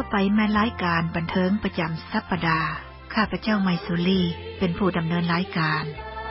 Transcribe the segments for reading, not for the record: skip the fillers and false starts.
ไปแม่นรายการบันเทิงประจำสัปดาห์ข้าพเจ้าไมสุรีเป็นผู้ดำเนินรายการ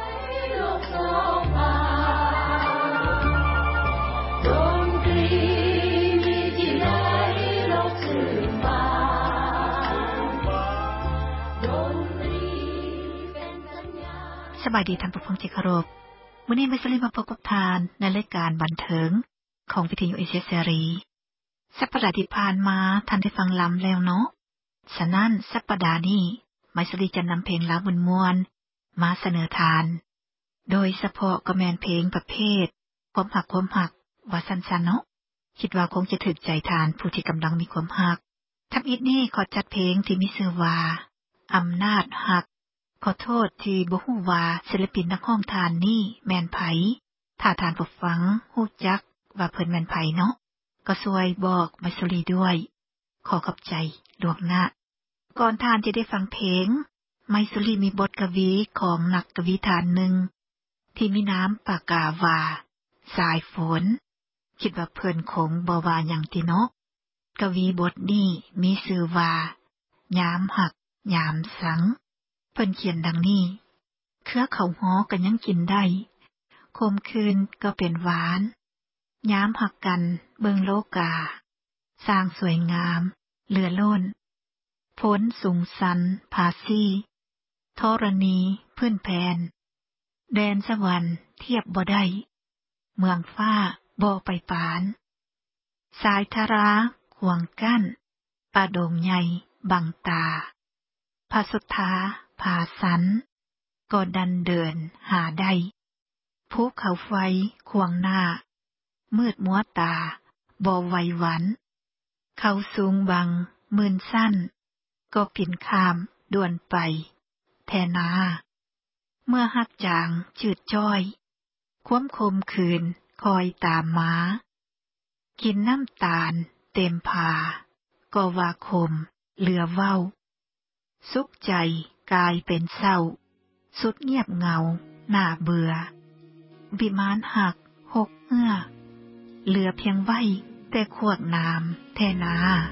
สบายดีท่านผู้ฟังที่เคารพมื้อนี้ไมสุรีมาพบกับท่านในรายการบันเทิงของวิทยุเอเชียเสรีสัปดาห์ที่ผ่านมาท่านได้ฟังลำแล้วเนาะฉะนั้นสัปดาห์นี้ไมสุรีจะนำเพลงลาวม่วนๆมาเสนอทานโดยเฉพาะก็แม่นเพลงประเภทความหักว่าสั้นๆเนาะคิดว่าคงจะถึกใจทานผู้ที่กำลังมีความหักทำอีกนี้ขอจัดเพลงที่มีชื่อว่าอำนาจหักขอโทษที่บ่ฮู้ว่าศิลปินนักร้องทานนี่แม่นไผถ้าทานผู้ฟังฮู้จักว่าเพิ่นแม่นไผเนาะก็ช่วยบอกไมสุรีด้วยขอขอบใจล่วงหน้าก่อนทานจะได้ฟังเพลงไมสุรีมีบทกวีของนักกวีทานหนึ่งที่มีน้ำปากกาว่าสายฝนคิดว่าเพิ่นคงบ่ว่าหยังติเนาะกวีบทนี้มีชื่อว่ายามหักยามสังเพิ่นเขียนดังนี้เครือเขาฮ้อก็ยังกินได้คมคืนก็เป็นหวานยามหักกันเบิงโลกาสร้างสวยงามเหลือล้นพ้นสูงสันภาษีธรณีพื้นแผ่นแดนสวรรค์เทียบบ่ได้เมืองฟ้าบ่ไปปานสายทราขวงกั้นป่าดงใหญ่บังตาพาสุทธาผาสันก็ดันเดินหาได้ภูเขาไฟขวงหน้ามืดมัวตาบ่ไหวหวันเขาสูงบังมืนสั้นก็ปิ่นข้ามด่วนไปแทนาเมื่อหักจางจืดจ้อยความคมคืนคอยตามม้ากินน้ำตาลเต็มผาก็ว่าคมเหลือเว้าสุขใจกายเป็นเศร้าสุดเงียบเงาหน้าเบื่อวิมานหักหกเอื้อเหลือเพียงไว้แต่ขวดน้ำแทน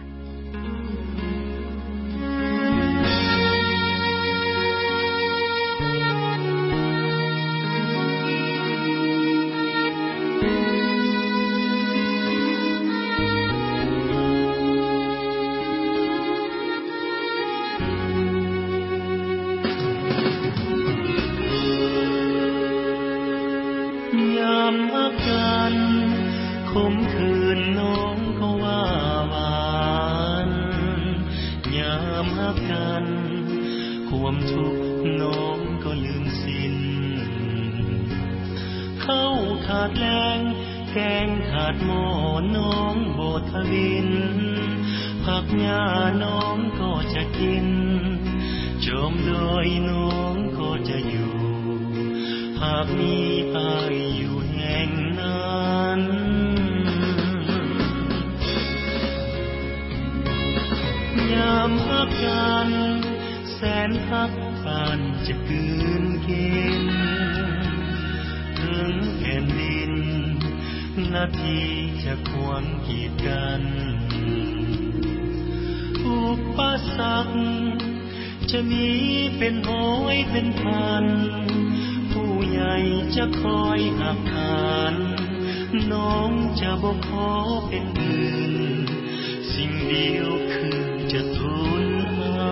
ายามหักกันคมคืนน้องก็ว่าหวานยามหักกันความทุกข์น้องก็ลืมสิ้นเข้าขาดแรงแกงขาดหม้อน้องโบทวินผักหญ้าน้องก็จะกินจอมดอยน้องก็จะอยู่หากมีอายอยู่แห่งนั้นยามหักกันแสนหักปานจะคืนกินถึงแผ่นดินนาทีจะควงกีดกันอุปสรรคจะมีเป็นร้อยเป็นพันผู้ใหญ่จะคอยหักหานน้องจะบ่ขอเป็นอื่นสิ่งเดียวคือจะทนเอา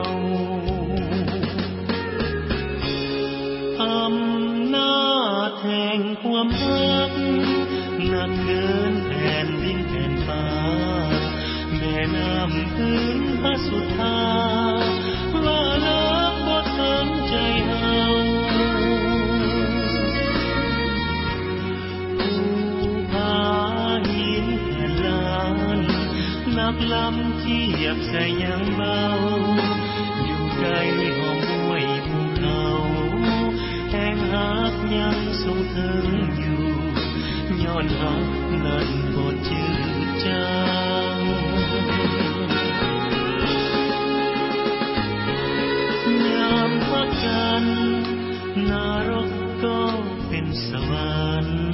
อำนาจแห่งความรักหนักเกินแผ่นดินแผ่นฟ้าแม่น้ำพื้นพระสุธาว่ารักบ่ทั้งใจเฮานับลำเทียบใส่ยังเบาอยู่ใกล้ห้องห้วยภูเขาแห่งหักยังทรงถึงอยู่ย้อนหักนั้นบ่จืดจางยามหักกันนรกก็เป็นสวรรค์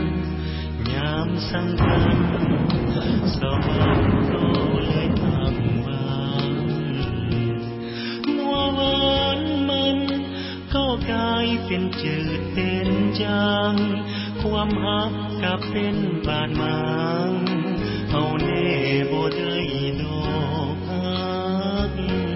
ยามสังกันสวรรค์ก็เลยทำเป็นจืดเป็นจางความฮักกับเป็นบาดหมางเอาแน่บ่ได้ดอกฮัก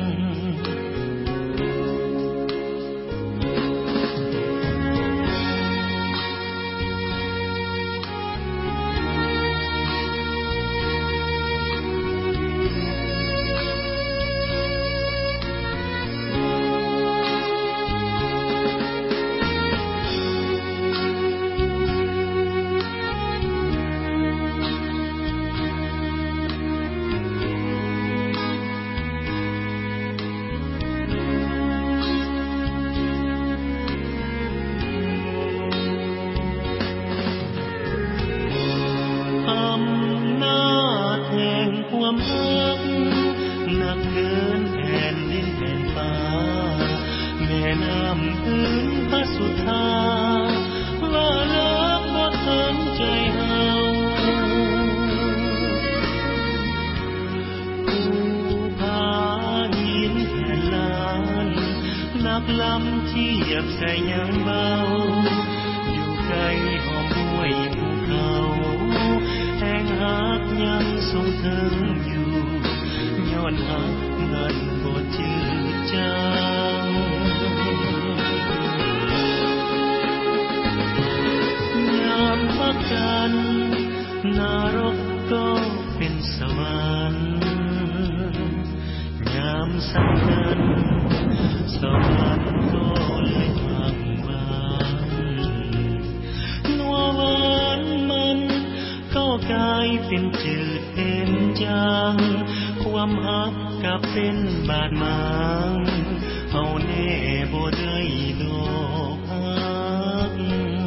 ใส่ยังเบาอยู่ไกลหอมห้วยภูเขาแห่งฮักยังทรงถึงอยู่ย้อนฮักนั้นบ่จืดจางยามพักกันนรกก็เป็นสวรรค์ยามสักกันสวรรค์ก็เลยพังบานนัวหวานมันก็กลายเป็นจืดเป็นจางความฮักกับเป็นบาดหมางเอาแน่บ่ได้ดอกฮัก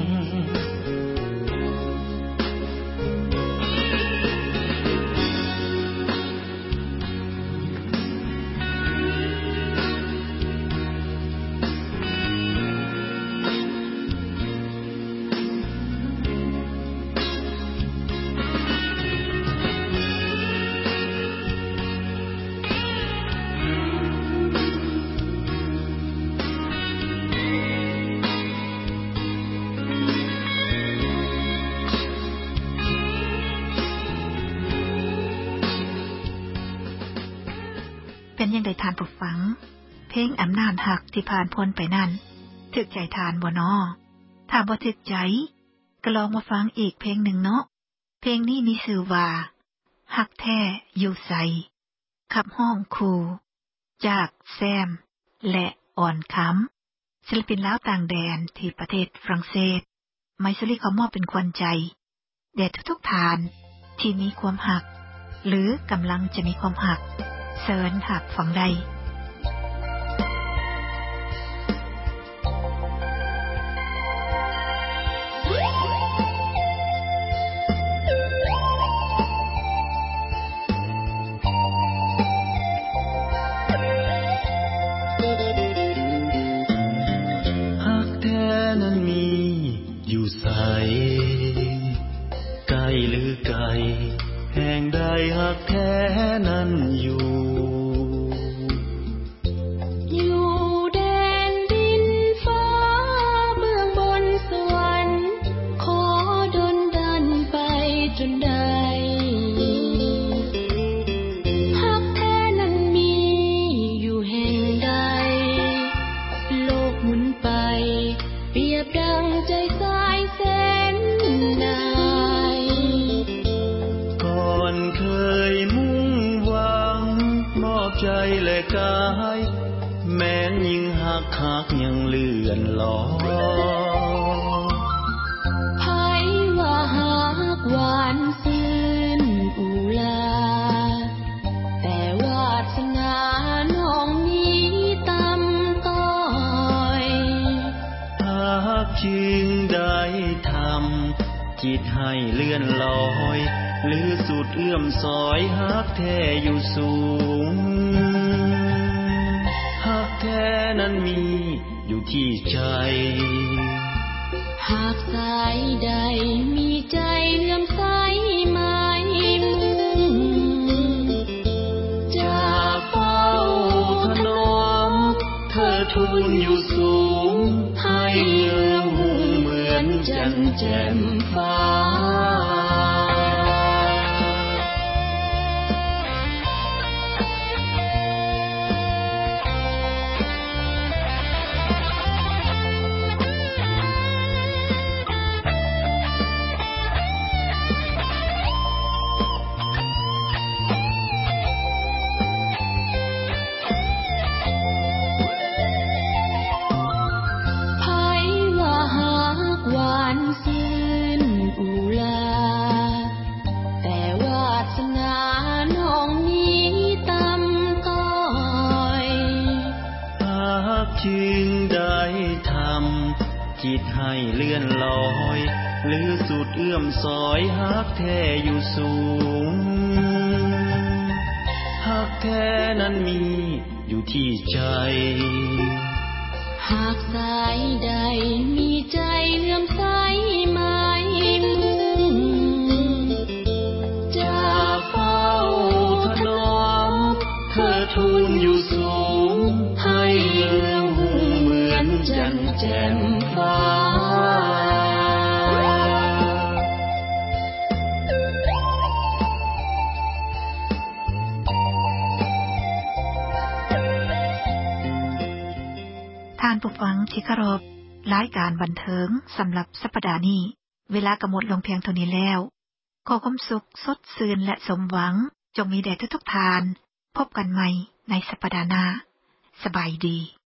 เป็นยังไงทานผู้ฟังเพลงอำนาจหักที่ผ่านพ้นไปนั่นถึกใจทานบ่น้อถ้าบ่ถึกใจก็ลองมาฟังอีกเพลงหนึ่งเนาะเพลงนี้มีชื่อว่าหักแท้อยู่ไสขับห้องคูจากแซมและอ่อนค้ำศิลปินลาวต่างแดนที่ประเทศฝรั่งเศสไมซ์ลี่เขามอบเป็นขวัญใจแด่ทุกๆทานที่มีความหักหรือกำลังจะมีความหักเสิร์นหักฝังใดหักแท้นั้นมีอยู่ไสไกลหรือไกลแห่งใดหักแท้นั้นอยู่แดนดินฟ้าเบื้องบนสวรรค์ขอดลดันไปจนได้หักแท้นั้นมีอยู่แห่งใดโลกหมุนไปเปรียบดังใจสายแสนนายก่อนเคยมุ่งหวังมอบใจและกายแม้นยิ่งหักยังเลื่อนลอยไผว่าหักหวานซื่นอุลาแต่วาสนาน้องนี้ต่ำต้อยหักจึงได้ทำจิตให้เลื่อนลอยหรือสุดเอื้อมซอยหักแท้อยู่สูงหักแท้นั้นมีอยู่ที่ใจหากสายใดมีใจเลื่อมใสไม้มุ่งจะเฝ้าถนอมเธอทูลนอยู่สูงให้เอื้อหูเหมือนจันทร์แจ่มฟ้าจึงได้ทำจิตให้เลื่อนลอยหรือสุดเอื้อมซอยฮักแท้อยู่สูงฮักแท้นั้นมีอยู่ที่ใจหากสายใดมีใจเลื่อมใสไม้มุ่งจะเฝ้าถนอมเธอทูลอยู่สูงให้เอื้อหูเหมือนจันทร์แจ่มฟ้าท่านผู้ฟังที่เคารพรายการบันเทิงสำหรับสัปดาห์นี้เวลากำหนดลงเพียงเท่านี้แล้วขอความสุขสดชื่นและสมหวังจงมีแด่ทุกๆท่านพบกันใหม่ในสัปดาห์หน้าสบายดี